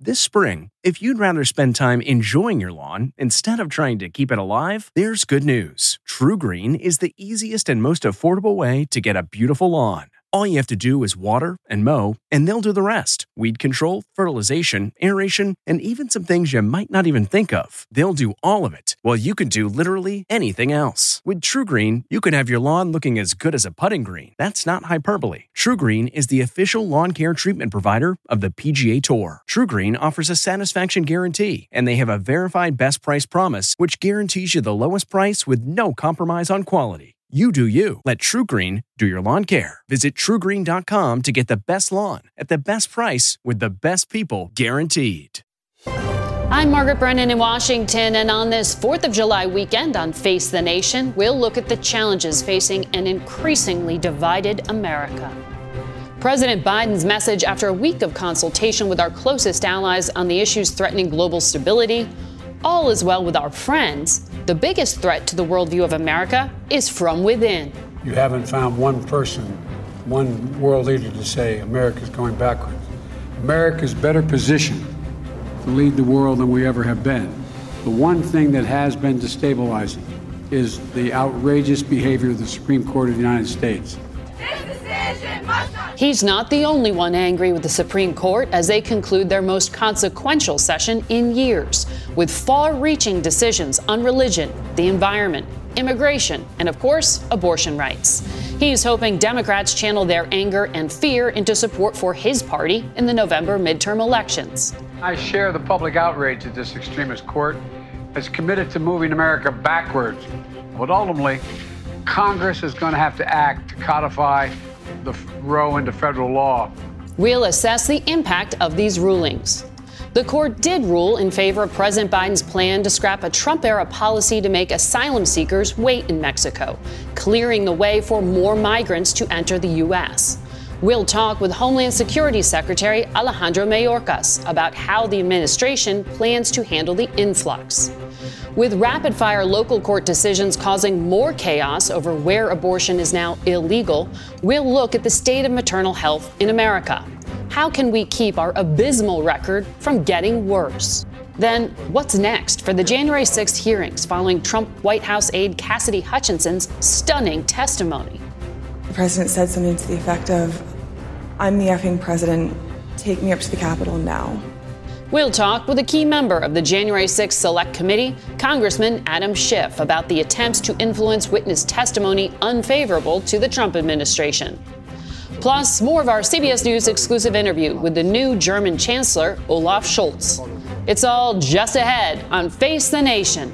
This spring, if you'd rather spend time enjoying your lawn instead of trying to keep it alive, there's good news. TruGreen is the easiest and most affordable way to get a beautiful lawn. All you have to do is water and mow, and they'll do the rest. Weed control, fertilization, aeration, and even some things you might not even think of. They'll do all of it, while you can do literally anything else. With TruGreen, you can have your lawn looking as good as a putting green. That's not hyperbole. TruGreen is the official lawn care treatment provider of the PGA Tour. TruGreen offers a satisfaction guarantee, and they have a verified best price promise, which guarantees you the lowest price with no compromise on quality. You do you. Let TruGreen do your lawn care. Visit TruGreen.com to get the best lawn at the best price with the best people guaranteed. I'm Margaret Brennan in Washington, and on this 4th of July weekend on Face the Nation, we'll look at the challenges facing an increasingly divided America. President Biden's message after a week of consultation with our closest allies on the issues threatening global stability. All is well with our friends. The biggest threat to the worldview of America is from within. You haven't found one person, one world leader to say America's going backwards. America's better positioned to lead the world than we ever have been. The one thing that has been destabilizing is the outrageous behavior of the Supreme Court of the United States. He's not the only one angry with the Supreme Court as they conclude their most consequential session in years, with far-reaching decisions on religion, the environment, immigration, and, of course, abortion rights. He's hoping Democrats channel their anger and fear into support for his party in the November midterm elections. I share the public outrage that this extremist court has committed to moving America backwards. But ultimately, Congress is going to have to act to codify the Roe into federal law. We'll assess the impact of these rulings. The court did rule in favor of President Biden's plan to scrap a Trump-era policy to make asylum seekers wait in Mexico, clearing the way for more migrants to enter the U.S. We'll talk with Homeland Security Secretary Alejandro Mayorkas about how the administration plans to handle the influx. With rapid-fire local court decisions causing more chaos over where abortion is now illegal, we'll look at the state of maternal health in America. How can we keep our abysmal record from getting worse? Then, what's next for the January 6th hearings following Trump White House aide Cassidy Hutchinson's stunning testimony? The president said something to the effect of, "I'm the effing president. Take me up to the Capitol now." We'll talk with a key member of the January 6th Select Committee, Congressman Adam Schiff, about the attempts to influence witness testimony unfavorable to the Trump administration. Plus, more of our CBS News exclusive interview with the new German Chancellor, Olaf Scholz. It's all just ahead on Face the Nation.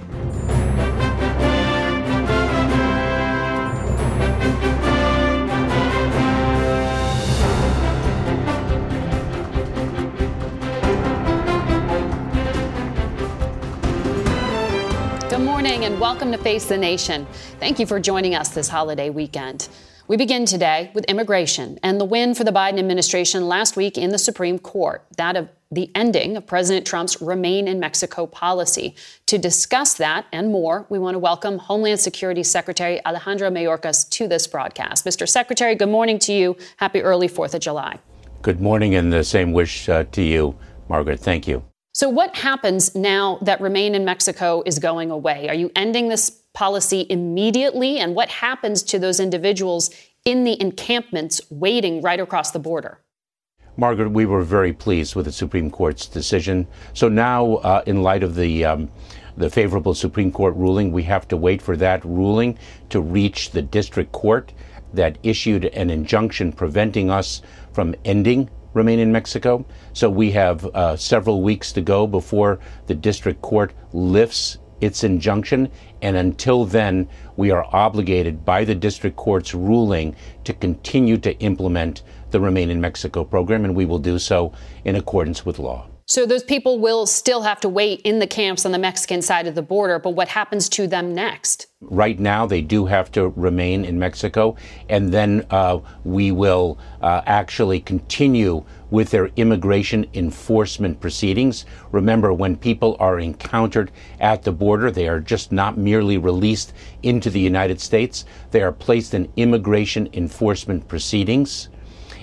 Good morning and welcome to Face the Nation. Thank you for joining us this holiday weekend. We begin today with immigration and the win for the Biden administration last week in the Supreme Court, that of the ending of President Trump's Remain in Mexico policy. To discuss that and more, we want to welcome Homeland Security Secretary Alejandro Mayorkas to this broadcast. Mr. Secretary, good morning to you. Happy early 4th of July. Good morning, and the same wish to you, Margaret. Thank you. So what happens now that Remain in Mexico is going away? Are you ending this policy immediately? And what happens to those individuals in the encampments waiting right across the border? Margaret, we were very pleased with the Supreme Court's decision. So now, in light of the favorable Supreme Court ruling, we have to wait for that ruling to reach the district court that issued an injunction preventing us from ending Remain in Mexico. So we have several weeks to go before the district court lifts its injunction. And until then, we are obligated by the district court's ruling to continue to implement the Remain in Mexico program, and we will do so in accordance with law. So those people will still have to wait in the camps on the Mexican side of the border, but what happens to them next? Right now, they do have to remain in Mexico, and then we will actually continue with their immigration enforcement proceedings. Remember, when people are encountered at the border, they are just not merely released into the United States. They are placed in immigration enforcement proceedings.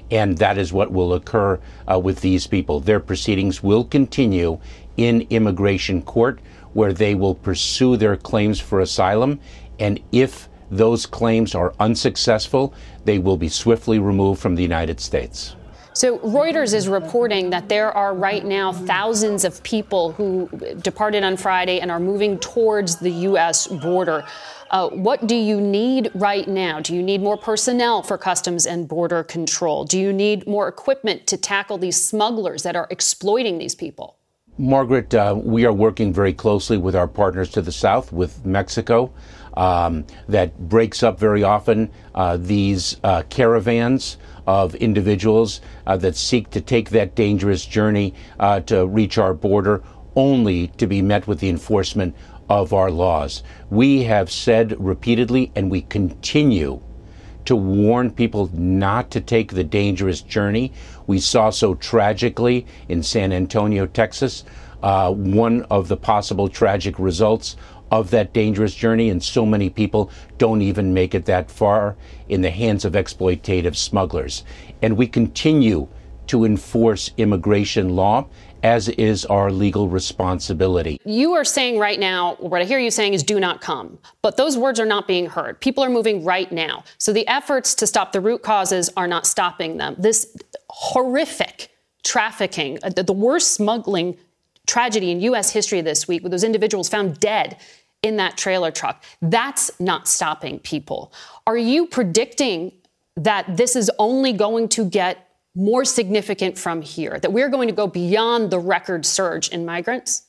And that is what will occur with these people. Their proceedings will continue in immigration court, where they will pursue their claims for asylum. And if those claims are unsuccessful, they will be swiftly removed from the United States. So Reuters is reporting that there are right now thousands of people who departed on Friday and are moving towards the U.S. border. What do you need right now? Do you need more personnel for Customs and Border Control? Do you need more equipment to tackle these smugglers that are exploiting these people? Margaret, we are working very closely with our partners to the south, with Mexico, that breaks up very often these caravans of individuals that seek to take that dangerous journey to reach our border, only to be met with the enforcement of our laws. We have said repeatedly, and we continue to warn people not to take the dangerous journey. We saw so tragically in San Antonio, Texas, one of the possible tragic results of that dangerous journey, and so many people don't even make it that far in the hands of exploitative smugglers. And we continue to enforce immigration law, as is our legal responsibility. You are saying right now, what I hear you saying is do not come. But those words are not being heard. People are moving right now. So the efforts to stop the root causes are not stopping them. This horrific trafficking, the worst smuggling tragedy in U.S. history this week, with those individuals found dead in that trailer truck, that's not stopping people. Are you predicting that this is only going to get more significant from here, that we're going to go beyond the record surge in migrants?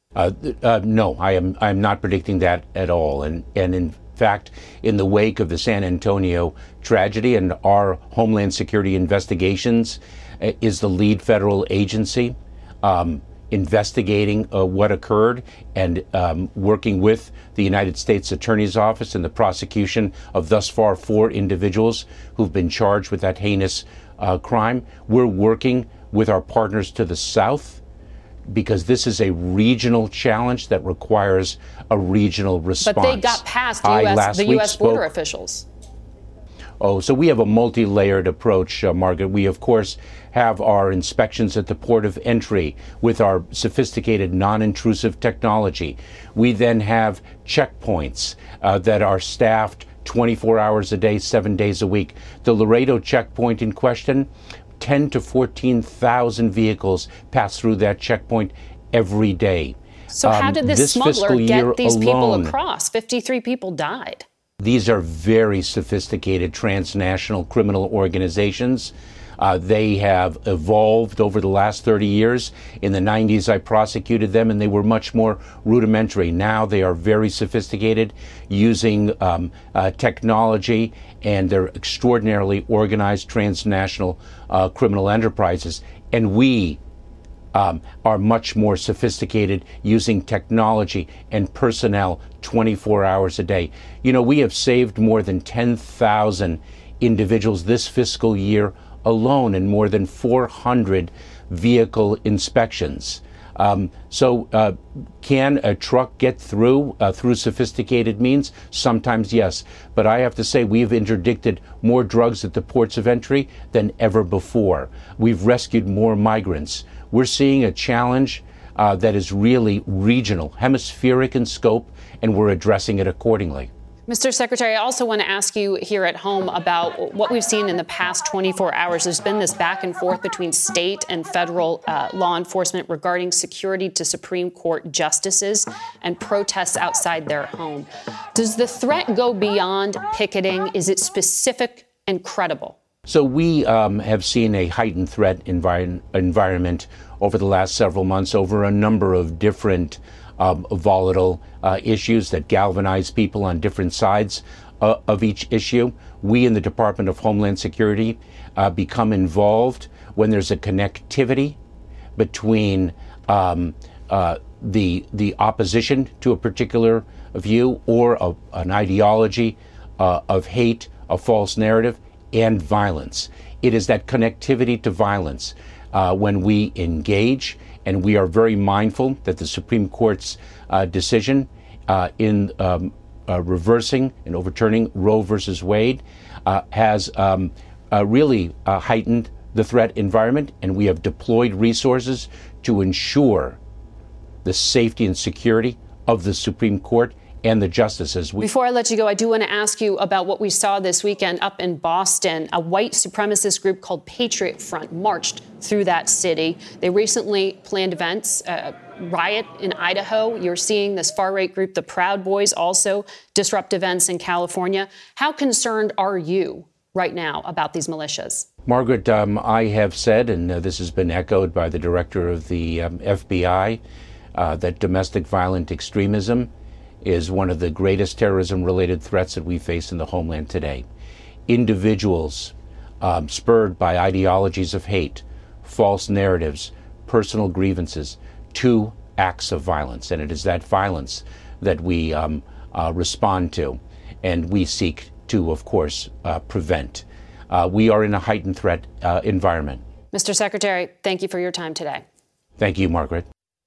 No, I am not predicting that at all. And in fact, in the wake of the San Antonio tragedy, and our Homeland Security Investigations is the lead federal agency investigating what occurred, and working with the United States Attorney's Office in the prosecution of thus far 4 individuals who've been charged with that heinous crime. We're working with our partners to the south, because this is a regional challenge that requires a regional response. But they got past the U.S. border officials. Oh, so we have a multi-layered approach, Margaret. We, of course, have our inspections at the port of entry with our sophisticated non-intrusive technology. We then have checkpoints that are staffed 24 hours a day, 7 days a week. The Laredo checkpoint in question, 10 to 14,000 vehicles pass through that checkpoint every day. So how did this smuggler get these people across? 53 people died. These are very sophisticated transnational criminal organizations. They have evolved over the last 30 years. In the 90s, I prosecuted them, and they were much more rudimentary. Now they are very sophisticated, using technology, and they're extraordinarily organized transnational criminal enterprises. And we are much more sophisticated, using technology and personnel 24 hours a day. You know, we have saved more than 10,000 individuals this fiscal year alone, in more than 400 vehicle inspections. So can a truck get through sophisticated means? Sometimes, yes. But I have to say, we've interdicted more drugs at the ports of entry than ever before. We've rescued more migrants. We're seeing a challenge that is really regional, hemispheric in scope, and we're addressing it accordingly. Mr. Secretary, I also want to ask you here at home about what we've seen in the past 24 hours. There's been this back and forth between state and federal law enforcement regarding security to Supreme Court justices and protests outside their home. Does the threat go beyond picketing? Is it specific and credible? So we have seen a heightened threat environment over the last several months over a number of different volatile issues that galvanize people on different sides of each issue. We in the Department of Homeland Security become involved when there's a connectivity between the opposition to a particular view or an ideology of hate, a false narrative, and violence. It is that connectivity to violence when we engage, and we are very mindful that the Supreme Court's decision in reversing and overturning Roe versus Wade has really heightened the threat environment, and we have deployed resources to ensure the safety and security of the Supreme Court and the justices. Before I let you go, I do want to ask you about what we saw this weekend up in Boston. A white supremacist group called Patriot Front marched through that city. They recently planned events, riot in Idaho. You're seeing this far-right group, the Proud Boys, also disrupt events in California. How concerned are you right now about these militias? Margaret, I have said, and this has been echoed by the director of the FBI, that domestic violent extremism is one of the greatest terrorism-related threats that we face in the homeland today. Individuals spurred by ideologies of hate, false narratives, personal grievances, to acts of violence. And it is that violence that we respond to, and we seek to, of course, prevent. We are in a heightened threat environment. Mr. Secretary, thank you for your time today. Thank you, Margaret.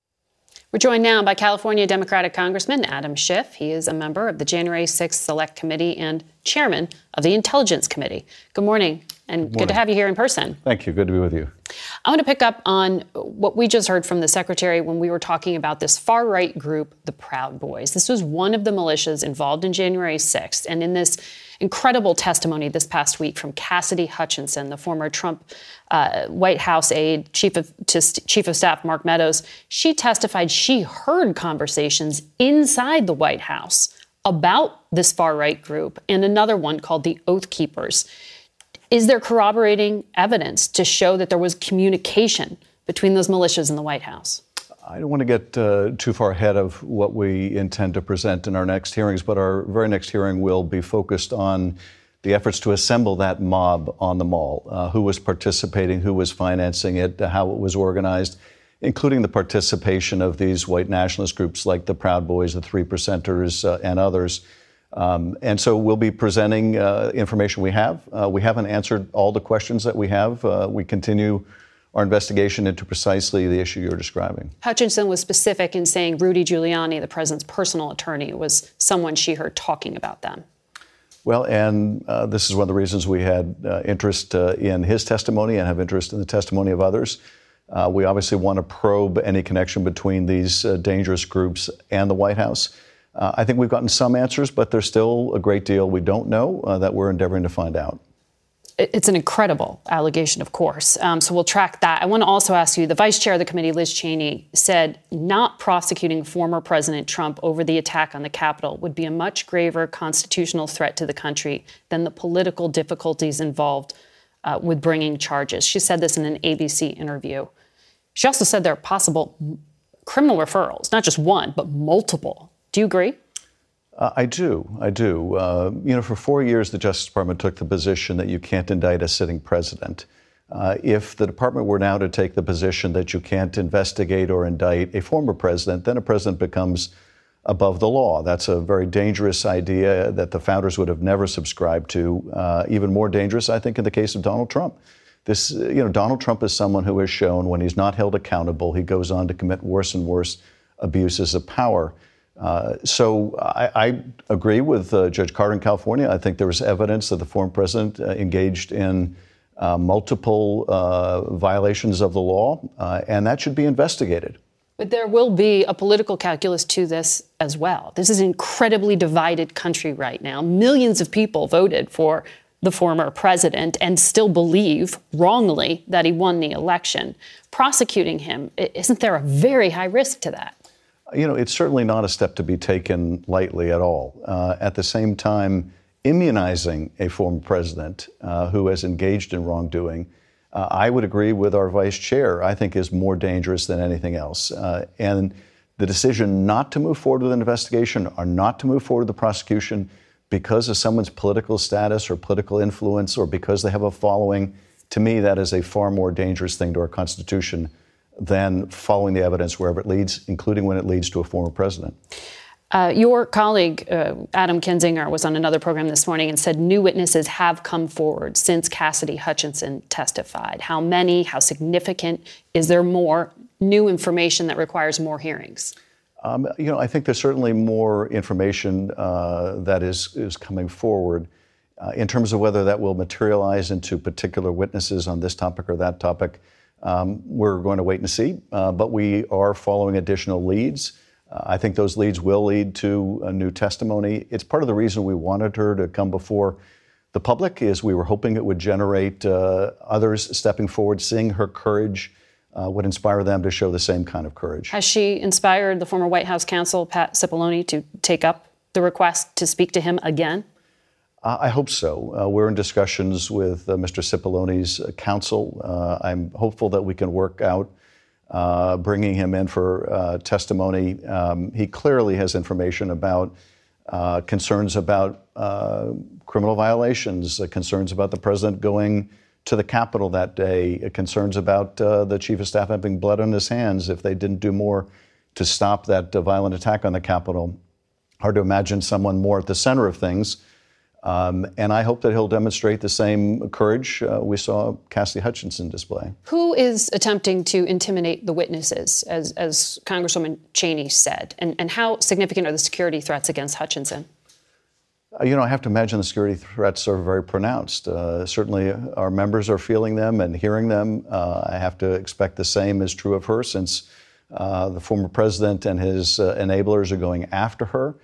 We're joined now by California Democratic Congressman Adam Schiff. He is a member of the January 6th Select Committee and chairman of the Intelligence Committee. Good morning, and good to have you here in person. Thank you. Good to be with you. I want to pick up on what we just heard from the Secretary when we were talking about this far-right group, the Proud Boys. This was one of the militias involved in January 6th. And in this incredible testimony this past week from Cassidy Hutchinson, the former Trump White House aide, Chief of Staff Mark Meadows, she testified she heard conversations inside the White House about this far-right group and another one called the Oath Keepers. Is there corroborating evidence to show that there was communication between those militias and the White House? I don't want to get too far ahead of what we intend to present in our next hearings, but our very next hearing will be focused on the efforts to assemble that mob on the Mall, who was participating, who was financing it, how it was organized, including the participation of these white nationalist groups like the Proud Boys, the Three Percenters, and others. And so we'll be presenting information we have. We haven't answered all the questions that we have. We continue our investigation into precisely the issue you're describing. Hutchinson was specific in saying Rudy Giuliani, the president's personal attorney, was someone she heard talking about them. Well, and this is one of the reasons we had interest in his testimony and have interest in the testimony of others. We obviously want to probe any connection between these dangerous groups and the White House. I think we've gotten some answers, but there's still a great deal we don't know that we're endeavoring to find out. It's an incredible allegation, of course. So we'll track that. I want to also ask you, the vice chair of the committee, Liz Cheney, said not prosecuting former President Trump over the attack on the Capitol would be a much graver constitutional threat to the country than the political difficulties involved with bringing charges. She said this in an ABC interview. She also said there are possible criminal referrals, not just one, but multiple. Do you agree? I do. For 4 years, the Justice Department took the position that you can't indict a sitting president. If the department were now to take the position that you can't investigate or indict a former president, then a president becomes above the law. That's a very dangerous idea that the founders would have never subscribed to. Even more dangerous, I think, in the case of Donald Trump. Donald Trump is someone who has shown when he's not held accountable, he goes on to commit worse and worse abuses of power. So I agree with Judge Carter in California. I think there was evidence that the former president engaged in multiple violations of the law, and that should be investigated. But there will be a political calculus to this as well. This is an incredibly divided country right now. Millions of people voted for the former president and still believe wrongly that he won the election. Prosecuting him, isn't there a very high risk to that? It's certainly not a step to be taken lightly at all. At the same time, immunizing a former president who has engaged in wrongdoing, I would agree with our vice chair, I think is more dangerous than anything else. And the decision not to move forward with an investigation or not to move forward with the prosecution because of someone's political status or political influence or because they have a following, to me, that is a far more dangerous thing to our Constitution than following the evidence wherever it leads, including when it leads to a former president. Your colleague, Adam Kinzinger, was on another program this morning and said new witnesses have come forward since Cassidy Hutchinson testified. How many? How significant? Is there more new information that requires more hearings? I think there's certainly more information that is coming forward. In terms of whether that will materialize into particular witnesses on this topic or that topic, we're going to wait and see. But we are following additional leads. I think those leads will lead to a new testimony. It's part of the reason we wanted her to come before the public, is we were hoping it would generate others stepping forward, seeing her courage would inspire them to show the same kind of courage. Has she inspired the former White House counsel, Pat Cipollone, to take up the request to speak to him again? I hope so. We're in discussions with Mr. Cipollone's counsel. I'm hopeful that we can work out bringing him in for testimony. He clearly has information about concerns about criminal violations, concerns about the president going to the Capitol that day, concerns about the chief of staff having blood on his hands if they didn't do more to stop that violent attack on the Capitol. Hard to imagine someone more at the center of things. And I hope that he'll demonstrate the same courage we saw Cassidy Hutchinson display. Who is attempting to intimidate the witnesses, as Congresswoman Cheney said? And how significant are the security threats against Hutchinson? I have to imagine the security threats are very pronounced. Certainly our members are feeling them and hearing them. I have to expect the same is true of her, since the former president and his enablers are going after her.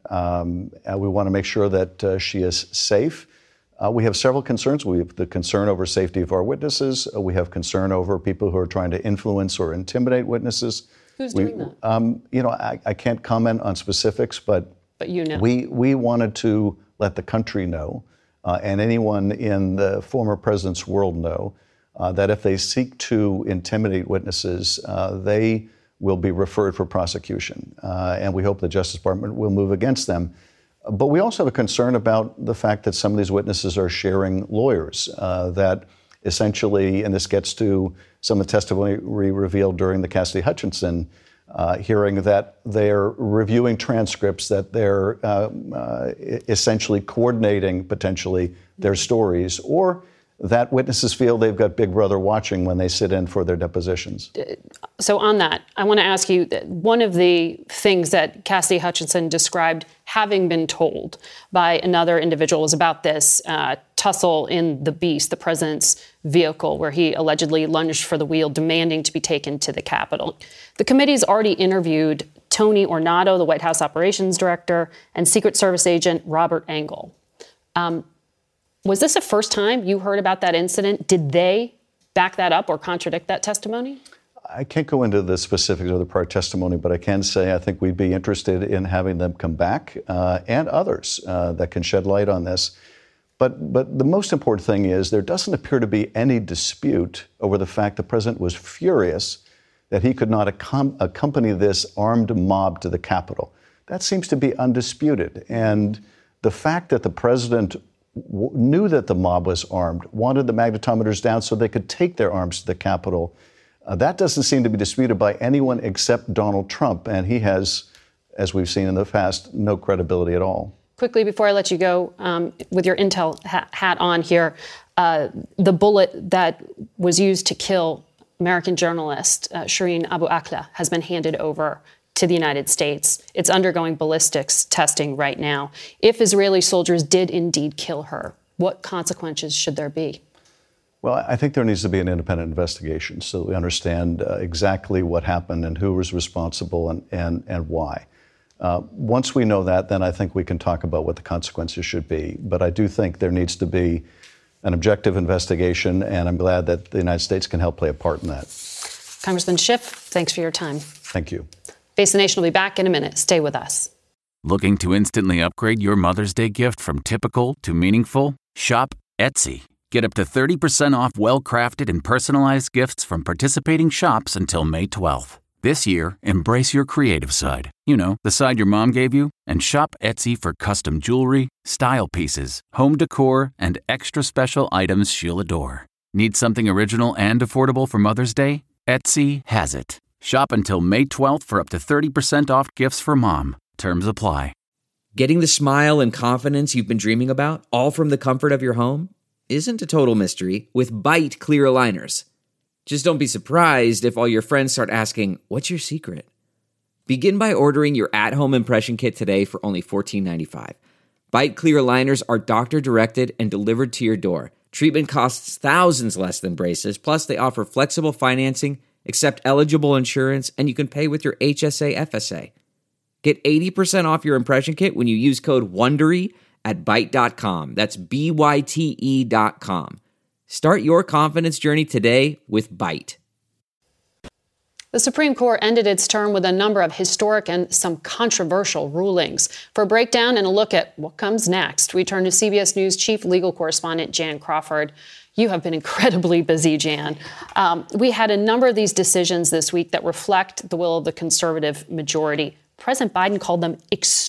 We want to make sure that she is safe. We have several concerns. We have the concern over safety of our witnesses. We have concern over people who are trying to influence or intimidate witnesses. Who's doing that? I can't comment on specifics, but you know. We wanted to let the country know, and anyone in the former president's world know, that if they seek to intimidate witnesses, they will be referred for prosecution. And we hope the Justice Department will move against them. But we also have a concern about the fact that some of these witnesses are sharing lawyers, that essentially, and this gets to some of the testimony revealed during the Cassidy Hutchinson hearing, that they're reviewing transcripts, that they're essentially coordinating potentially their stories, or that witnesses feel they've got Big Brother watching when they sit in for their depositions. So on that, I want to ask you, that one of the things that Cassidy Hutchinson described having been told by another individual was about this tussle in the Beast, the president's vehicle, where he allegedly lunged for the wheel, demanding to be taken to the Capitol. The committee's already interviewed Tony Ornato, the White House operations director, and Secret Service agent Robert Engel. Was this the first time you heard about that incident? Did they back that up or contradict that testimony? I can't go into the specifics of the prior testimony, but I can say I think we'd be interested in having them come back, and others that can shed light on this. But the most important thing is there doesn't appear to be any dispute over the fact the president was furious that he could not accompany this armed mob to the Capitol. That seems to be undisputed. And the fact that the president knew that the mob was armed, wanted the magnetometers down so they could take their arms to the Capitol, that doesn't seem to be disputed by anyone except Donald Trump. And he has, as we've seen in the past, no credibility at all. Quickly, before I let you go, with your intel hat on here, the bullet that was used to kill American journalist Shireen Abu Akleh has been handed over to the United States. It's undergoing ballistics testing right now. If Israeli soldiers did indeed kill her, what consequences should there be? Well, I think there needs to be an independent investigation so that we understand exactly what happened and who was responsible and why. Once we know that, then I think we can talk about what the consequences should be. But I do think there needs to be an objective investigation, and I'm glad that the United States can help play a part in that. Congressman Schiff, thanks for your time. Thank you. Face the Nation will be back in a minute. Stay with us. Looking to instantly upgrade your Mother's Day gift from typical to meaningful? Shop Etsy. Get up to 30% off well-crafted and personalized gifts from participating shops until May 12th. This year, embrace your creative side. You know, the side your mom gave you. And shop Etsy for custom jewelry, style pieces, home decor, and extra special items she'll adore. Need something original and affordable for Mother's Day? Etsy has it. Shop until May 12th for up to 30% off gifts for mom. Terms apply. Getting the smile and confidence you've been dreaming about, all from the comfort of your home, isn't a total mystery with Byte clear aligners. Just don't be surprised if all your friends start asking, "What's your secret?" Begin by ordering your at-home impression kit today for only $14.95. Bite Clear aligners are doctor-directed and delivered to your door. Treatment costs thousands less than braces, plus they offer flexible financing, accept eligible insurance, and you can pay with your HSA FSA. Get 80% off your impression kit when you use code WONDERY at Byte.com. That's BYTE.com. Start your confidence journey today with Byte. The Supreme Court ended its term with a number of historic and some controversial rulings. For a breakdown and a look at what comes next, we turn to CBS News chief legal correspondent Jan Crawford. You have been incredibly busy, Jan. We had a number of these decisions this week that reflect the will of the conservative majority. President Biden called them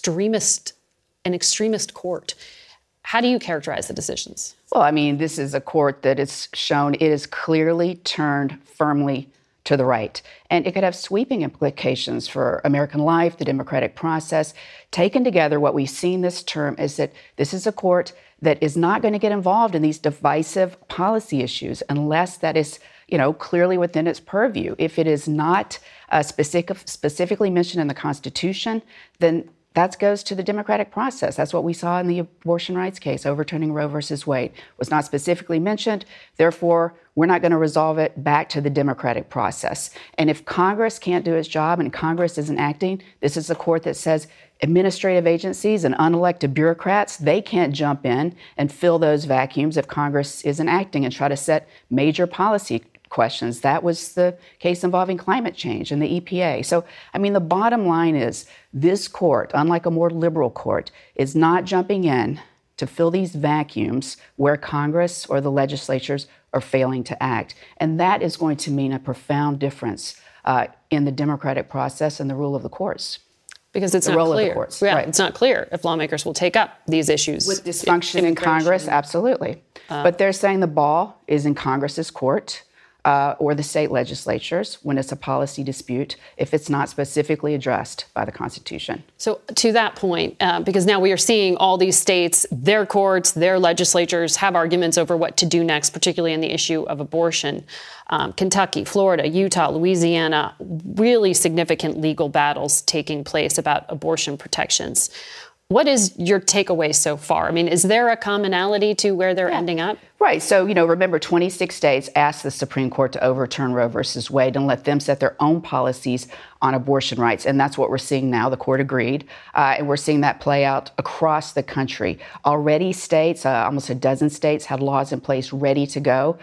an extremist court. How do you characterize the decisions? Well, I mean, this is a court that has shown it is clearly turned firmly to the right. And it could have sweeping implications for American life, the democratic process. Taken together, what we've seen this term is that this is a court that is not going to get involved in these divisive policy issues unless that is, clearly within its purview. If it is not specifically mentioned in the Constitution, then that goes to the democratic process. That's what we saw in the abortion rights case, overturning Roe versus Wade. It was not specifically mentioned. Therefore, we're not going to resolve it back to the democratic process. And if Congress can't do its job and Congress isn't acting, this is a court that says administrative agencies and unelected bureaucrats, they can't jump in and fill those vacuums if Congress isn't acting and try to set major policy questions. That was the case involving climate change and the EPA. So, I mean, the bottom line is this court, unlike a more liberal court, is not jumping in to fill these vacuums where Congress or the legislatures are failing to act. And that is going to mean a profound difference in the democratic process and the rule of the courts. Because it's not clear. Yeah, right. It's not clear if lawmakers will take up these issues. With dysfunction in Congress, absolutely. But they're saying the ball is in Congress's court. Or the state legislatures when it's a policy dispute if it's not specifically addressed by the Constitution. So to that point, because now we are seeing all these states, their courts, their legislatures have arguments over what to do next, particularly in the issue of abortion. Kentucky, Florida, Utah, Louisiana, really significant legal battles taking place about abortion protections. What is your takeaway so far? I mean, is there a commonality to where they're ending up? Right. So, remember, 26 states asked the Supreme Court to overturn Roe versus Wade and let them set their own policies on abortion rights. And that's what we're seeing now. The court agreed. And we're seeing that play out across the country. Already states, almost a dozen states, had laws in place ready to go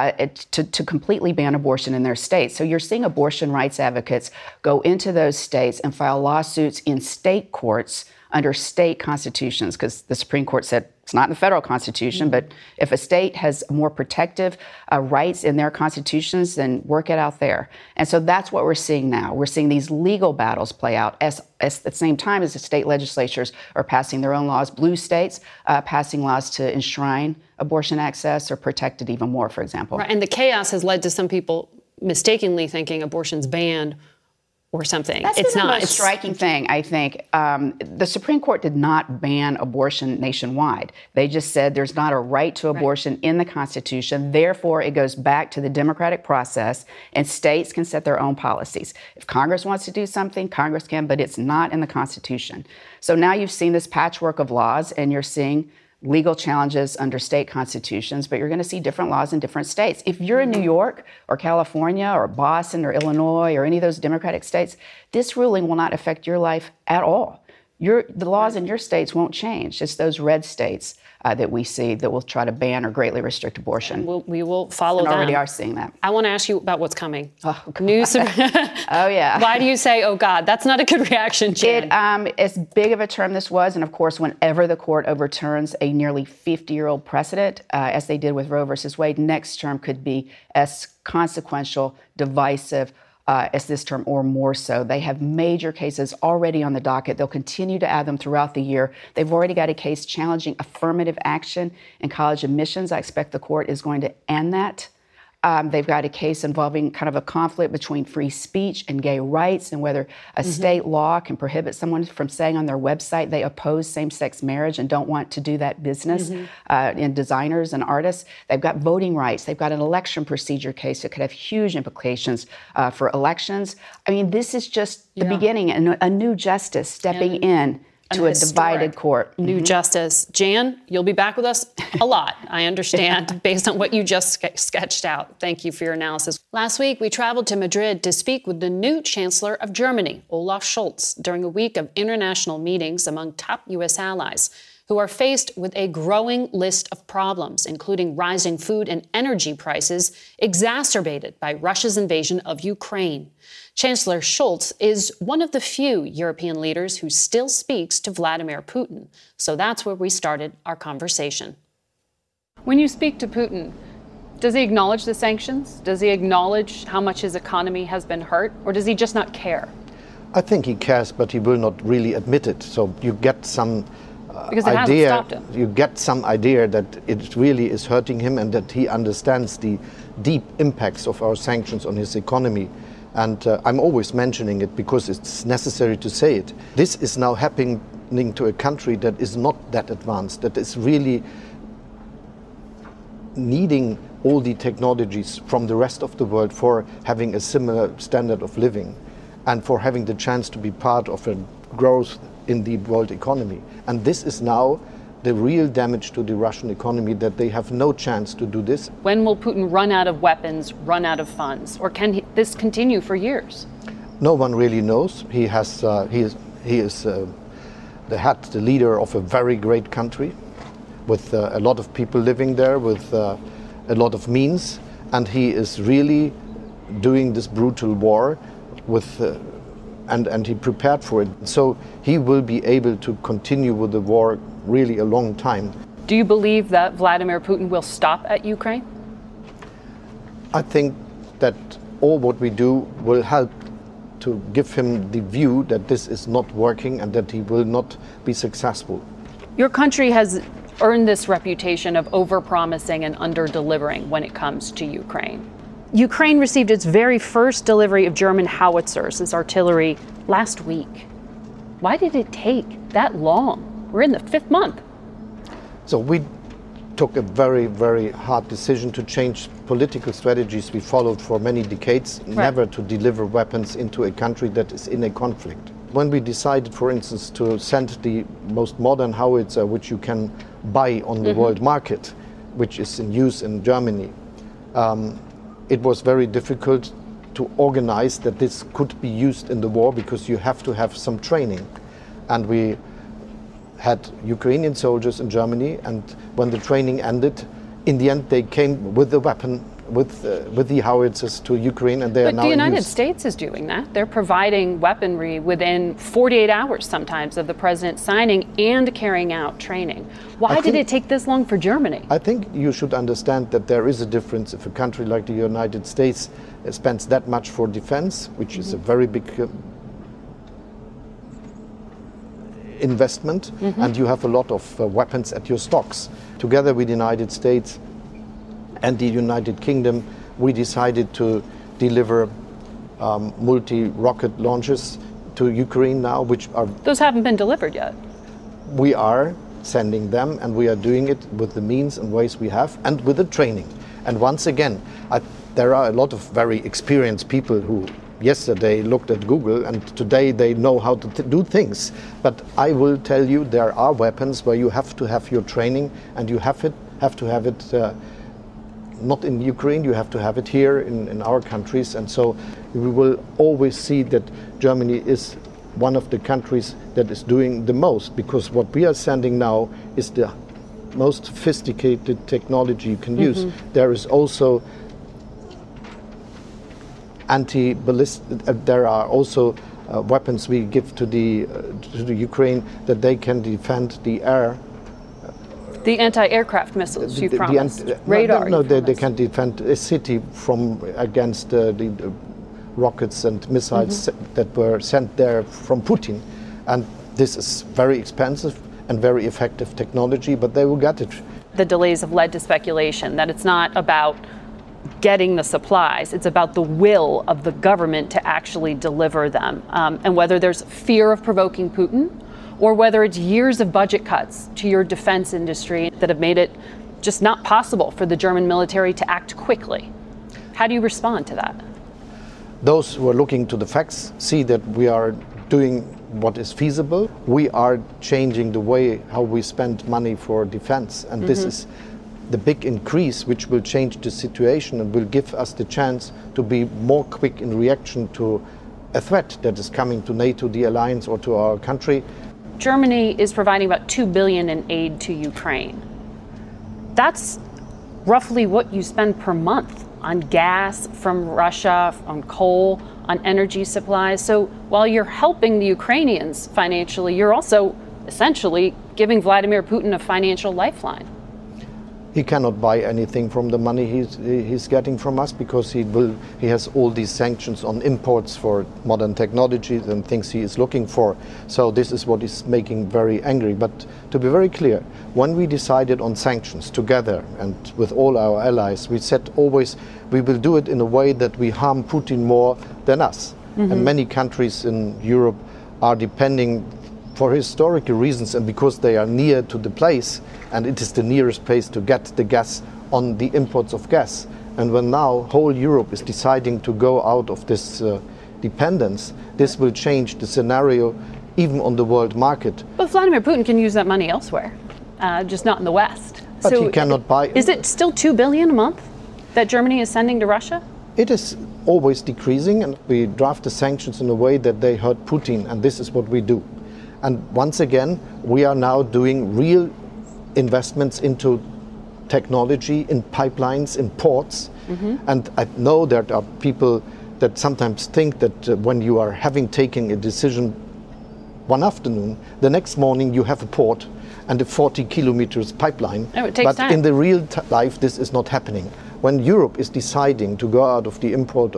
to completely ban abortion in their states. So you're seeing abortion rights advocates go into those states and file lawsuits in state courts under state constitutions, because the Supreme Court said it's not in the federal constitution, but if a state has more protective rights in their constitutions, then work it out there. And so that's what we're seeing now. We're seeing these legal battles play out as at the same time as the state legislatures are passing their own laws. Blue states passing laws to enshrine abortion access or protect it even more, for example. Right, and the chaos has led to some people mistakenly thinking abortion's banned or something. It's not. The most striking thing, I think. The Supreme Court did not ban abortion nationwide. They just said there's not a right to abortion in the Constitution. Therefore, it goes back to the democratic process, and states can set their own policies. If Congress wants to do something, Congress can, but it's not in the Constitution. So now you've seen this patchwork of laws, and you're seeing legal challenges under state constitutions, but you're going to see different laws in different states. If you're in New York or California or Boston or Illinois or any of those democratic states, this ruling will not affect your life at all. The laws in your states won't change. It's those red states that we see that will try to ban or greatly restrict abortion. We will follow and them. Already are seeing that. I want to ask you about what's coming. Oh, God. Oh, yeah. Why do you say, oh, God? That's not a good reaction, Jen. As big of a term this was, and of course, whenever the court overturns a nearly 50-year-old precedent, as they did with Roe versus Wade, next term could be as consequential, divisive, as this term, or more so. They have major cases already on the docket. They'll continue to add them throughout the year. They've already got a case challenging affirmative action in college admissions. I expect the court is going to end that. They've got a case involving kind of a conflict between free speech and gay rights and whether a state law can prohibit someone from saying on their website they oppose same-sex marriage and don't want to do that business in designers and artists. They've got voting rights. They've got an election procedure case that could have huge implications for elections. I mean, this is just the beginning, and a new justice stepping in to a divided court. New justice. Jan, you'll be back with us a lot, I understand, based on what you just sketched out. Thank you for your analysis. Last week, we traveled to Madrid to speak with the new Chancellor of Germany, Olaf Scholz, during a week of international meetings among top U.S. allies who are faced with a growing list of problems, including rising food and energy prices exacerbated by Russia's invasion of Ukraine. Chancellor Scholz is one of the few European leaders who still speaks to Vladimir Putin. So that's where we started our conversation. When you speak to Putin, does he acknowledge the sanctions? Does he acknowledge how much his economy has been hurt? Or does he just not care? I think he cares, but he will not really admit it. So you get some because it hasn't stopped him. You get some idea that it really is hurting him and that he understands the deep impacts of our sanctions on his economy. And I'm always mentioning it because it's necessary to say it. This is now happening to a country that is not that advanced, that is really needing all the technologies from the rest of the world for having a similar standard of living and for having the chance to be part of a growth in the world economy. And this is now the real damage to the Russian economy, that they have no chance to do this. When will Putin run out of weapons, run out of funds? Or can this continue for years? No one really knows. He is the leader of a very great country with a lot of people living there, with a lot of means. And he is really doing this brutal war with and he prepared for it. So he will be able to continue with the war really a long time. Do you believe that Vladimir Putin will stop at Ukraine? I think that all what we do will help to give him the view that this is not working and that he will not be successful. Your country has earned this reputation of over-promising and under-delivering when it comes to Ukraine. Ukraine received its very first delivery of German howitzers as artillery last week. Why did it take that long? We're in the 5th month. So we took a very, very hard decision to change political strategies we followed for many decades, never to deliver weapons into a country that is in a conflict. When we decided, for instance, to send the most modern howitzer, which you can buy on the world market, which is in use in Germany, it was very difficult to organize that this could be used in the war because you have to have some training. And we had Ukrainian soldiers in Germany, and when the training ended, in the end they came with the weapon, with the howitzers to Ukraine, and they are now in use. But the United States is doing that. They're providing weaponry within 48 hours sometimes of the president signing and carrying out training. Why did it take this long for Germany? I think you should understand that there is a difference if a country like the United States spends that much for defense, which is a very big investment, and you have a lot of weapons at your stocks. Together with the United States and the United Kingdom, we decided to deliver multi-rocket launchers to Ukraine now, which are... Those haven't been delivered yet. We are sending them, and we are doing it with the means and ways we have, and with the training. And once again, there are a lot of very experienced people who yesterday looked at Google, and today they know how to do things. But I will tell you, there are weapons where you have to have your training, and you have to have it not in Ukraine, you have to have it here in our countries. And so we will always see that Germany is one of the countries that is doing the most, because what we are sending now is the most sophisticated technology you can use. There is also anti-ballistic, there are also weapons we give to the Ukraine that they can defend the air. The anti-aircraft missiles you promised. Radar. No, they can defend a city against the rockets and missiles that were sent there from Putin. And this is very expensive and very effective technology, but they will get it. The delays have led to speculation that it's not about getting the supplies, it's about the will of the government to actually deliver them. And whether there's fear of provoking Putin, or whether it's years of budget cuts to your defense industry that have made it just not possible for the German military to act quickly. How do you respond to that? Those who are looking to the facts see that we are doing what is feasible. We are changing the way how we spend money for defense, and this is the big increase which will change the situation and will give us the chance to be more quick in reaction to a threat that is coming to NATO, the alliance, or to our country. Germany is providing about $2 billion in aid to Ukraine. That's roughly what you spend per month on gas from Russia, on coal, on energy supplies. So while you're helping the Ukrainians financially, you're also essentially giving Vladimir Putin a financial lifeline. He cannot buy anything from the money he's getting from us, because he has all these sanctions on imports for modern technologies and things he is looking for. So this is what is making very angry. But to be very clear, when we decided on sanctions together and with all our allies, we said always we will do it in a way that we harm Putin more than us. And many countries in Europe are depending for historical reasons and because they are near to the place, and it is the nearest place to get the gas on the imports of gas. And when now whole Europe is deciding to go out of this dependence, this will change the scenario even on the world market. But Vladimir Putin can use that money elsewhere, just not in the West. But so he cannot buy. Is it still $2 billion a month that Germany is sending to Russia? It is always decreasing, and we draft the sanctions in a way that they hurt Putin, and this is what we do. And once again, we are now doing real investments into technology, in pipelines, in ports. And I know there are people that sometimes think that when you are taking a decision one afternoon, the next morning you have a port and a 40 kilometers pipeline. Oh, it takes time. In the real life, this is not happening. When Europe is deciding to go out of the import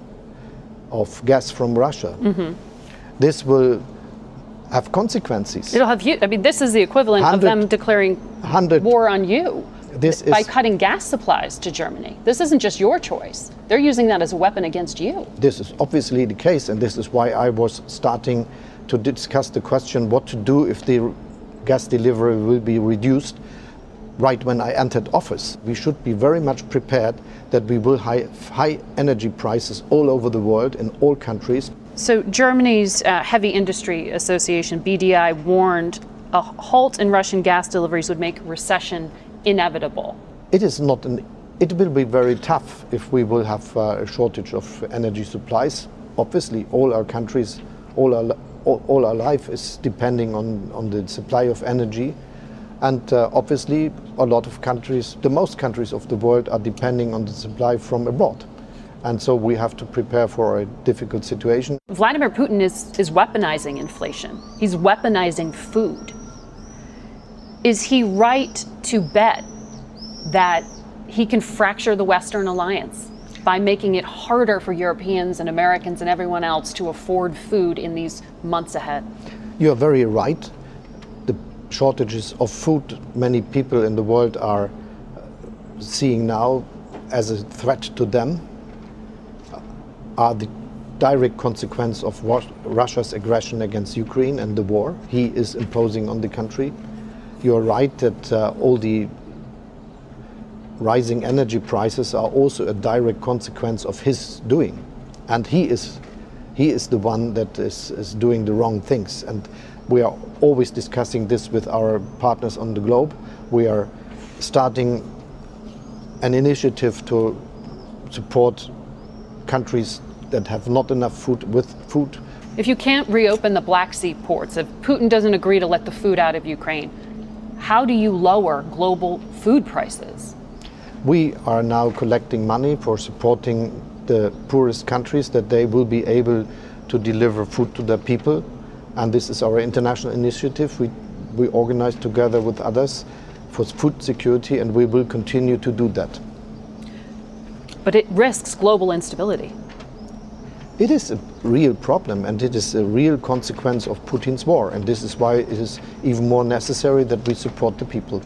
of gas from Russia, this will have consequences. It'll have you. I mean, this is the equivalent of them declaring war on you by cutting gas supplies to Germany. This isn't just your choice. They're using that as a weapon against you. This is obviously the case, and this is why I was starting to discuss the question what to do if the gas delivery will be reduced right when I entered office. We should be very much prepared that we will have high energy prices all over the world in all countries. So Germany's Heavy Industry Association, BDI, warned a halt in Russian gas deliveries would make recession inevitable. It will be very tough if we will have a shortage of energy supplies. Obviously, all our countries, all our life is depending on the supply of energy. And obviously, a lot of countries, the most countries of the world, are depending on the supply from abroad. And so we have to prepare for a difficult situation. Vladimir Putin is weaponizing inflation. He's weaponizing food. Is he right to bet that he can fracture the Western alliance by making it harder for Europeans and Americans and everyone else to afford food in these months ahead? You are very right. The shortages of food many people in the world are seeing now as a threat to them are the direct consequence of Russia's aggression against Ukraine and the war he is imposing on the country. You're right that all the rising energy prices are also a direct consequence of his doing. And he is the one that is doing the wrong things. And we are always discussing this with our partners on the globe. We are starting an initiative to support countries that have not enough food with food. If you can't reopen the Black Sea ports, if Putin doesn't agree to let the food out of Ukraine, how do you lower global food prices? We are now collecting money for supporting the poorest countries, that they will be able to deliver food to their people. And this is our international initiative. We organize together with others for food security, and we will continue to do that. But it risks global instability. It is a real problem, and it is a real consequence of Putin's war. And this is why it is even more necessary that we support the people.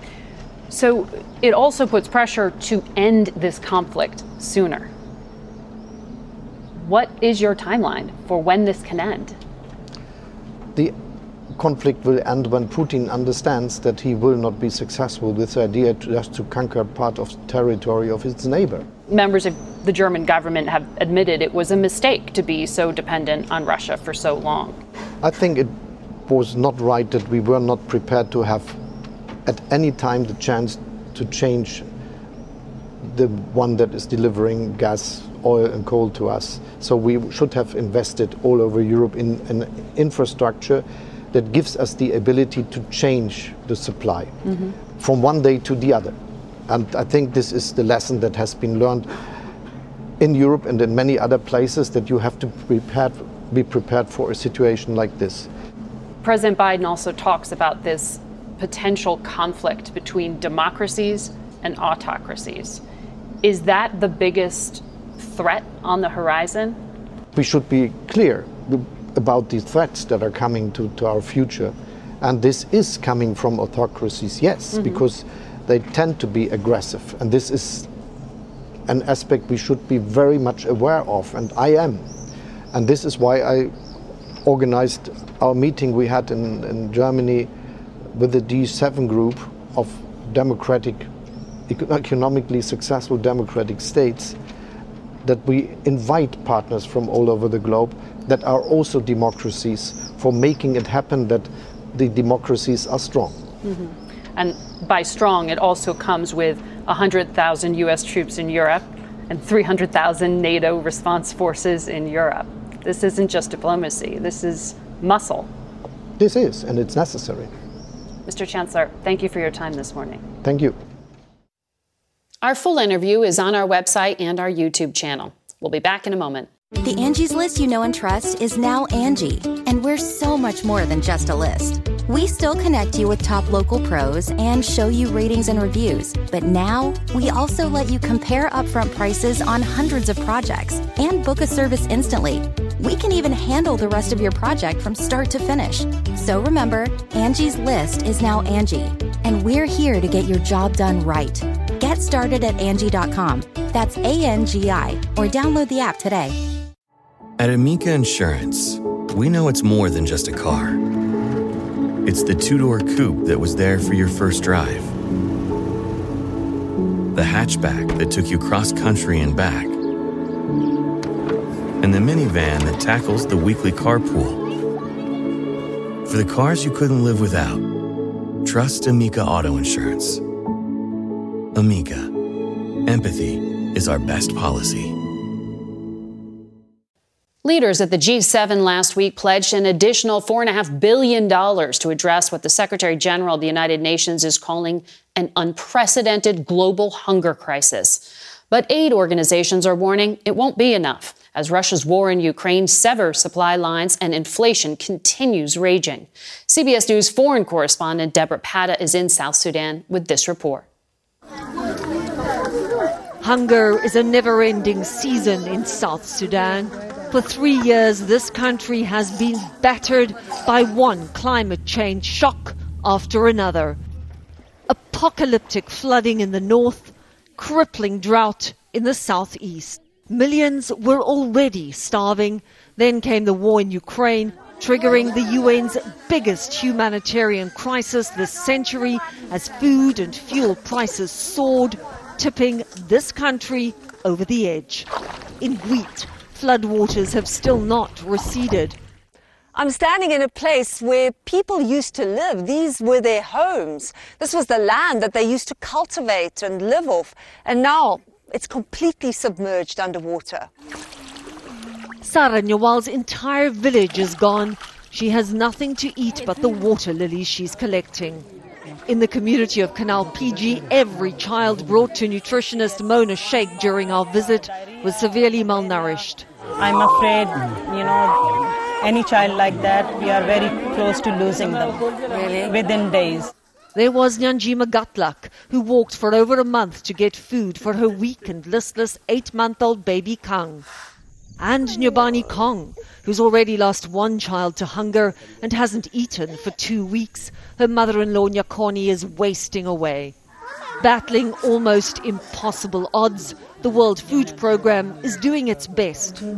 So it also puts pressure to end this conflict sooner. What is your timeline for when this can end? The conflict will end when Putin understands that he will not be successful with the idea just to conquer part of the territory of his neighbor. Members of the German government have admitted it was a mistake to be so dependent on Russia for so long. I think it was not right that we were not prepared to have at any time the chance to change the one that is delivering gas, oil and coal to us. So we should have invested all over Europe in an infrastructure that gives us the ability to change the supply from one day to the other. And I think this is the lesson that has been learned in Europe and in many other places, that you have to be prepared for a situation like this. President Biden also talks about this potential conflict between democracies and autocracies. Is that the biggest threat on the horizon? We should be clear about the threats that are coming to our future. And this is coming from autocracies, yes, because they tend to be aggressive. And this is an aspect we should be very much aware of, and I am. And this is why I organized our meeting we had in Germany with the G7 group of economically successful democratic states, that we invite partners from all over the globe that are also democracies, for making it happen that the democracies are strong. And by strong, it also comes with 100,000 US troops in Europe and 300,000 NATO response forces in Europe. This isn't just diplomacy, this is muscle. This is, and it's necessary. Mr. Chancellor, thank you for your time this morning. Thank you. Our full interview is on our website and our YouTube channel. We'll be back in a moment. The Angie's List you know and trust is now Angie, and we're so much more than just a list. We still connect you with top local pros and show you ratings and reviews, but now we also let you compare upfront prices on hundreds of projects and book a service instantly. We can even handle the rest of your project from start to finish. So remember, Angie's List is now Angie, and we're here to get your job done right. Get started at Angie.com. That's ANGI, or download the app today. At Amica Insurance, we know it's more than just a car. It's the two-door coupe that was there for your first drive, the hatchback that took you cross-country and back, and the minivan that tackles the weekly carpool. For the cars you couldn't live without, trust Amica Auto Insurance. Amica. Empathy is our best policy. Leaders at the G7 last week pledged an additional $4.5 billion to address what the Secretary General of the United Nations is calling an unprecedented global hunger crisis. But aid organizations are warning it won't be enough as Russia's war in Ukraine severs supply lines and inflation continues raging. CBS News foreign correspondent Deborah Patta is in South Sudan with this report. Hunger is a never-ending season in South Sudan. For 3 years, this country has been battered by one climate change shock after another. Apocalyptic flooding in the north, crippling drought in the southeast. Millions were already starving. Then came the war in Ukraine, triggering the UN's biggest humanitarian crisis this century as food and fuel prices soared, tipping this country over the edge. In Wheat, floodwaters have still not receded. I'm standing in a place where people used to live. These were their homes. This was the land that they used to cultivate and live off. And now it's completely submerged underwater. Sarah Nyawal's entire village is gone. She has nothing to eat but the water lilies she's collecting. In the community of Canal PG, every child brought to nutritionist Mona Sheikh during our visit was severely malnourished. I'm afraid, any child like that, we are very close to losing them within days. There was Nyanjima Gatlak, who walked for over a month to get food for her weak and listless 8-month-old baby Kang. And Nyabani Kong, who's already lost one child to hunger and hasn't eaten for 2 weeks. Her mother-in-law Nyakoni is wasting away. Battling almost impossible odds, the World Food Programme is doing its best.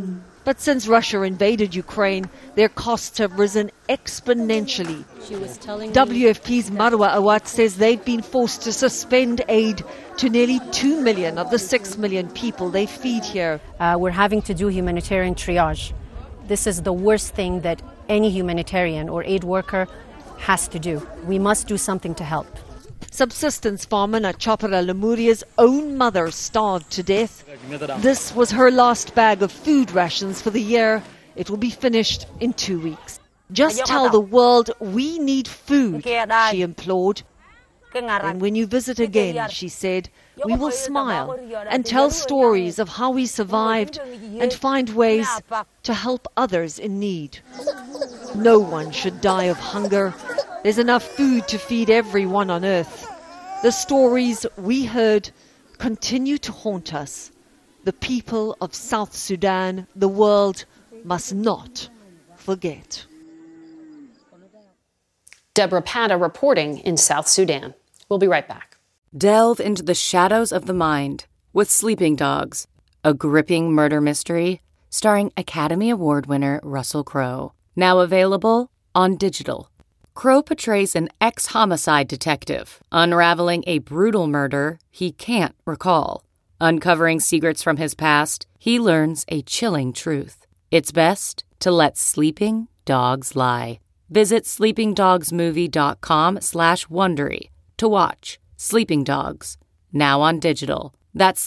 But since Russia invaded Ukraine, their costs have risen exponentially. WFP's Marwa Awad says they've been forced to suspend aid to nearly 2 million of the 6 million people they feed here. We're having to do humanitarian triage. This is the worst thing that any humanitarian or aid worker has to do. We must do something to help. Subsistence farmer Chopra Lemuria's own mother starved to death. This was her last bag of food rations for the year. It will be finished in 2 weeks. Just tell the world we need food, she implored. And when you visit again, she said, we will smile and tell stories of how we survived and find ways to help others in need. No one should die of hunger. There's enough food to feed everyone on earth. The stories we heard continue to haunt us. The people of South Sudan, the world, must not forget. Deborah Patta reporting in South Sudan. We'll be right back. Delve into the shadows of the mind with Sleeping Dogs, a gripping murder mystery starring Academy Award winner Russell Crowe. Now available on digital. Crowe portrays an ex-homicide detective unraveling a brutal murder he can't recall. Uncovering secrets from his past, he learns a chilling truth. It's best to let sleeping dogs lie. Visit sleepingdogsmovie.com/Wondery to watch Sleeping Dogs, now on digital. That's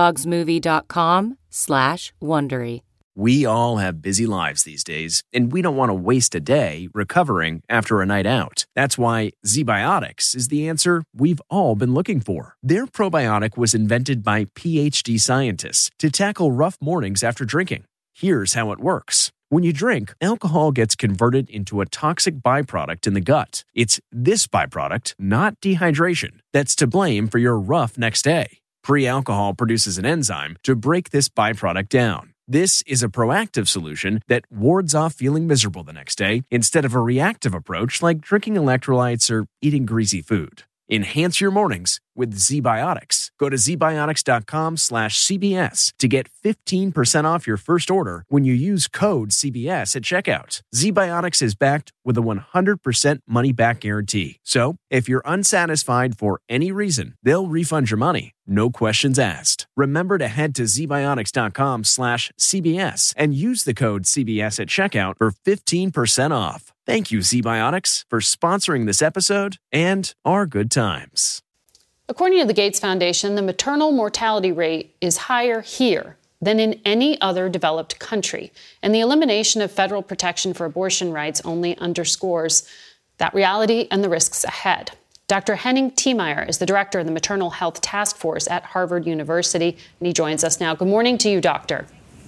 sleepingdogsmovie.com/Wondery. We all have busy lives these days, and we don't want to waste a day recovering after a night out. That's why ZBiotics is the answer we've all been looking for. Their probiotic was invented by PhD scientists to tackle rough mornings after drinking. Here's how it works. When you drink, alcohol gets converted into a toxic byproduct in the gut. It's this byproduct, not dehydration, that's to blame for your rough next day. Pre-alcohol produces an enzyme to break this byproduct down. This is a proactive solution that wards off feeling miserable the next day instead of a reactive approach like drinking electrolytes or eating greasy food. Enhance your mornings with ZBiotics. Go to zbiotics.com/CBS to get 15% off your first order when you use code CBS at checkout. ZBiotics is backed with a 100% money-back guarantee. So, if you're unsatisfied for any reason, they'll refund your money. No questions asked. Remember to head to zbiotics.com/CBS and use the code CBS at checkout for 15% off. Thank you, ZBiotics, for sponsoring this episode and our good times. According to the Gates Foundation, the maternal mortality rate is higher here than in any other developed country. And the elimination of federal protection for abortion rights only underscores that reality and the risks ahead. Dr. Henning Thiemeyer is the director of the Maternal Health Task Force at Harvard University, and he joins us now. Good morning to you, Doctor.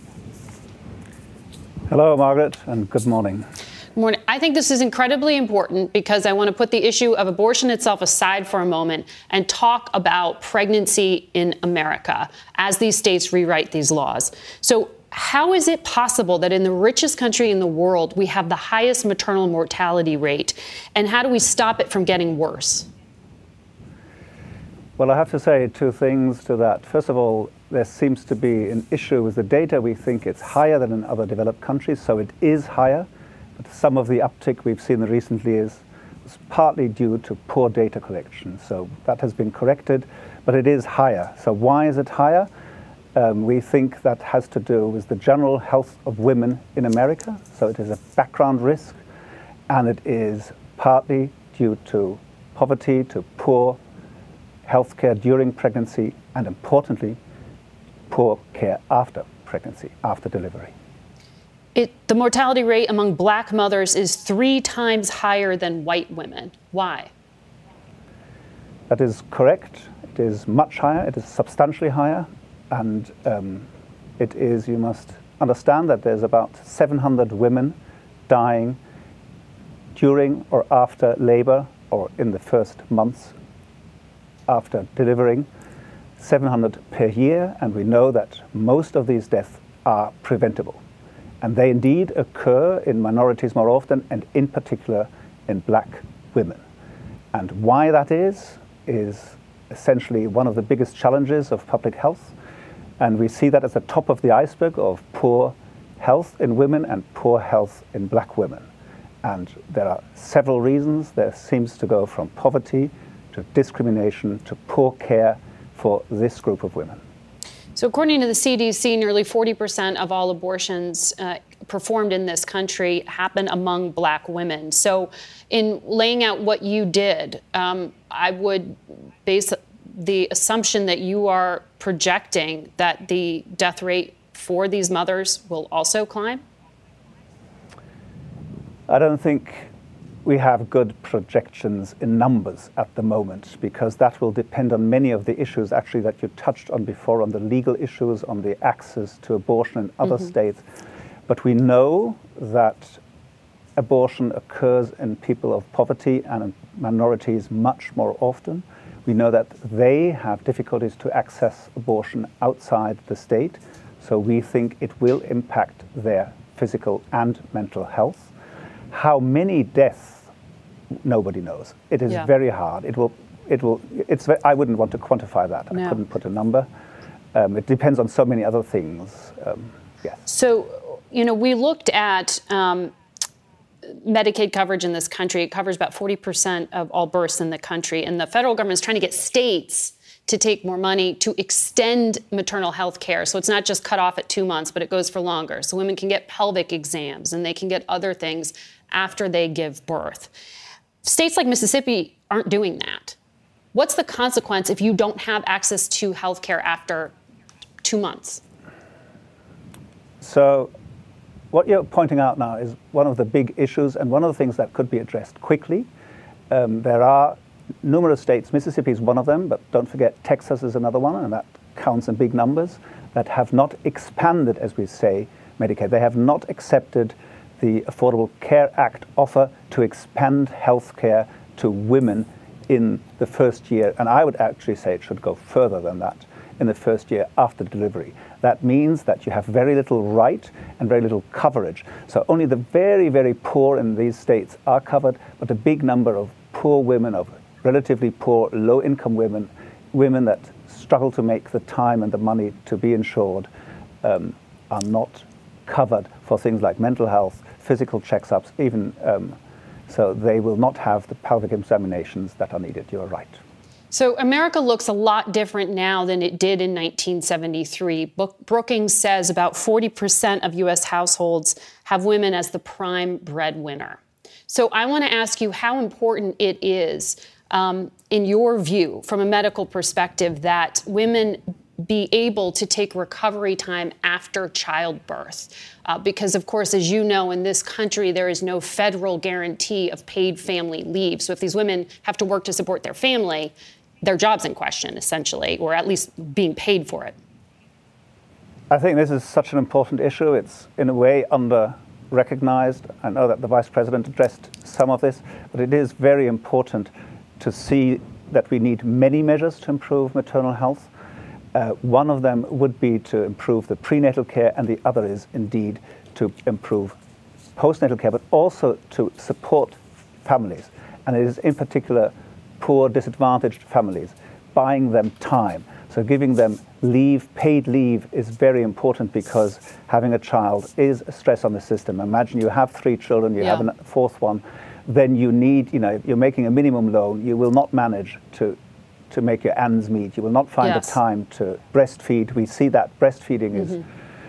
Hello, Margaret, and good morning. Morning. I think this is incredibly important because I want to put the issue of abortion itself aside for a moment and talk about pregnancy in America as these states rewrite these laws. So how is it possible that in the richest country in the world, we have the highest maternal mortality rate? And how do we stop it from getting worse? Well, I have to say two things to that. First of all, there seems to be an issue with the data. We think it's higher than in other developed countries, so it is higher. Some of the uptick we've seen recently is partly due to poor data collection. So that has been corrected, but it is higher. So why is it higher? We think that has to do with the general health of women in America. So it is a background risk, and it is partly due to poverty, to poor health care during pregnancy, and importantly, poor care after pregnancy, after delivery. The mortality rate among black mothers is 3 times higher than white women. Why? That is correct. It is much higher. It is substantially higher. And it is, you must understand that there's about 700 women dying during or after labor or in the first months after delivering, 700 per year. And we know that most of these deaths are preventable. And they indeed occur in minorities more often, and in particular in black women. And why that is essentially one of the biggest challenges of public health. And we see that as the top of the iceberg of poor health in women and poor health in black women. And there are several reasons. There seems to go from poverty to discrimination to poor care for this group of women. So according to the CDC, nearly 40% of all abortions performed in this country happen among black women. So in laying out what you did, I would base the assumption that you are projecting that the death rate for these mothers will also climb? I don't think we have good projections in numbers at the moment, because that will depend on many of the issues actually that you touched on before, on the legal issues, on the access to abortion in other states. But we know that abortion occurs in people of poverty and in minorities much more often. We know that they have difficulties to access abortion outside the state, so we think it will impact their physical and mental health. How many deaths, nobody knows. It is very hard. I wouldn't want to quantify that. No. I couldn't put a number. It depends on so many other things. Yes. So, we looked at Medicaid coverage in this country. It covers about 40% of all births in the country. And the federal government is trying to get states to take more money to extend maternal health care. So it's not just cut off at 2 months, but it goes for longer. So women can get pelvic exams and they can get other things after they give birth. States like Mississippi aren't doing that. What's the consequence if you don't have access to health care after 2 months? So what you're pointing out now is one of the big issues and one of the things that could be addressed quickly. There are numerous states, Mississippi is one of them, but don't forget Texas is another one, and that counts in big numbers, that have not expanded, as we say, Medicaid. They have not accepted the Affordable Care Act offer to expand health care to women in the first year. And I would actually say it should go further than that in the first year after delivery. That means that you have very little right and very little coverage. So only the very, very poor in these states are covered, but a big number of poor women, of relatively poor, low-income women, women that struggle to make the time and the money to be insured, are not covered for things like mental health, physical checkups, even so they will not have the pelvic examinations that are needed. You're right. So America looks a lot different now than it did in 1973. Brookings says about 40% of U.S. households have women as the prime breadwinner. So I want to ask you how important it is, in your view, from a medical perspective, that women be able to take recovery time after childbirth. Because, of course, as you know, in this country, there is no federal guarantee of paid family leave. So if these women have to work to support their family, their job's in question, essentially, or at least being paid for it. I think this is such an important issue. It's, in a way, under-recognized. I know that the Vice President addressed some of this, but it is very important to see that we need many measures to improve maternal health. One of them would be to improve the prenatal care, and the other is indeed to improve postnatal care, but also to support families. And it is in particular poor, disadvantaged families, buying them time. So giving them leave, paid leave, is very important, because having a child is a stress on the system. Imagine you have 3 children, you have a fourth one, then you need, you're making a minimum loan, you will not manage to make your ends meet. You will not find the time to breastfeed. We see that breastfeeding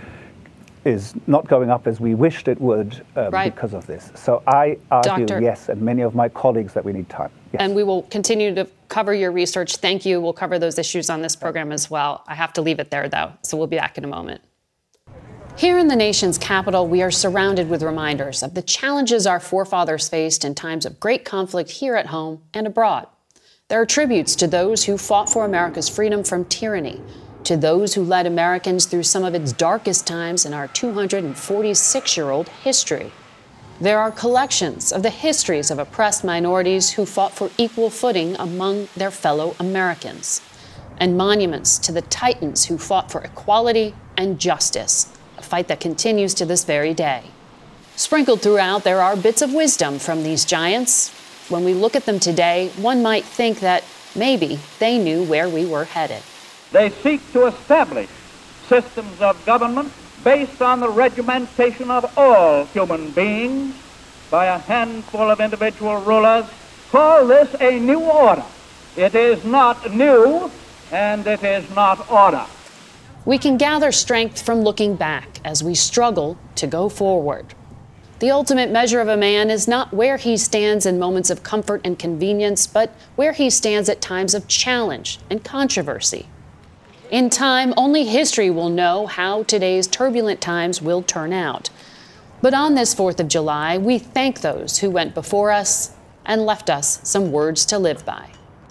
is not going up as we wished it would because of this. So I argue, yes, and many of my colleagues, that we need time. Yes. And we will continue to cover your research. Thank you. We'll cover those issues on this program as well. I have to leave it there, though, so we'll be back in a moment. Here in the nation's capital, we are surrounded with reminders of the challenges our forefathers faced in times of great conflict here at home and abroad. There are tributes to those who fought for America's freedom from tyranny, to those who led Americans through some of its darkest times in our 246-year-old history. There are collections of the histories of oppressed minorities who fought for equal footing among their fellow Americans, and monuments to the titans who fought for equality and justice, a fight that continues to this very day. Sprinkled throughout, there are bits of wisdom from these giants. When we look at them today, one might think that maybe they knew where we were headed. They seek to establish systems of government based on the regimentation of all human beings by a handful of individual rulers, call this a new order. It is not new, and it is not order. We can gather strength from looking back as we struggle to go forward. The ultimate measure of a man is not where he stands in moments of comfort and convenience, but where he stands at times of challenge and controversy. In time, only history will know how today's turbulent times will turn out. But on this 4th of July, we thank those who went before us and left us some words to live by.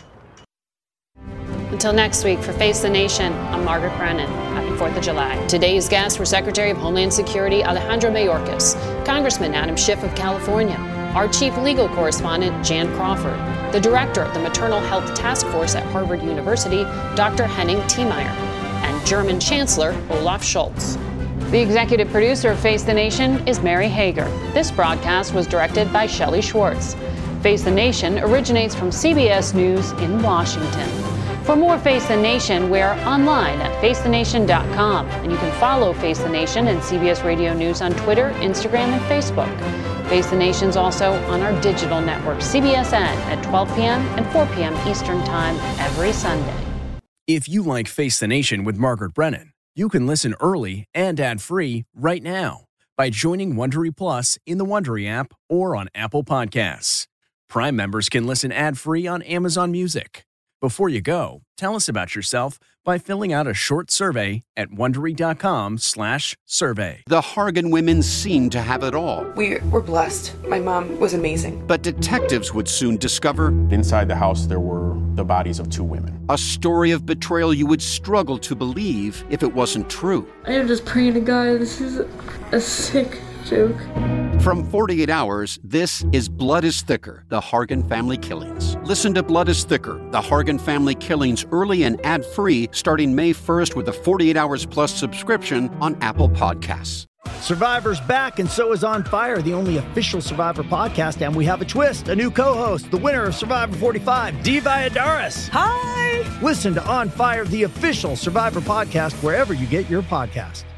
Until next week, for Face the Nation, I'm Margaret Brennan. Happy 4th of July. Today's guests were Secretary of Homeland Security Alejandro Mayorkas, Congressman Adam Schiff of California, our Chief Legal Correspondent Jan Crawford, the Director of the Maternal Health Task Force at Harvard University, Dr. Henning Thiemeyer, and German Chancellor Olaf Scholz. The executive producer of Face the Nation is Mary Hager. This broadcast was directed by Shelley Schwartz. Face the Nation originates from CBS News in Washington. For more Face the Nation, we're online at facethenation.com, and you can follow Face the Nation and CBS Radio News on Twitter, Instagram, and Facebook. Face the Nation's also on our digital network, CBSN, at 12 p.m. and 4 p.m. Eastern Time every Sunday. If you like Face the Nation with Margaret Brennan, you can listen early and ad-free right now by joining Wondery Plus in the Wondery app or on Apple Podcasts. Prime members can listen ad-free on Amazon Music. Before you go, tell us about yourself by filling out a short survey at Wondery.com/survey. The Hargan women seemed to have it all. We were blessed. My mom was amazing. But detectives would soon discover inside the house there were the bodies of 2 women. A story of betrayal you would struggle to believe if it wasn't true. I am just praying to God, this is a sick joke. From 48 Hours, this is Blood is Thicker, The Hargan Family Killings. Listen to Blood is Thicker, The Hargan Family Killings early and ad-free starting May 1st with a 48 Hours Plus subscription on Apple Podcasts. Survivor's back, and so is On Fire, the only official Survivor podcast, and we have a twist, a new co-host, the winner of Survivor 45, Dee Valladares. Hi! Listen to On Fire, the official Survivor podcast, wherever you get your podcast.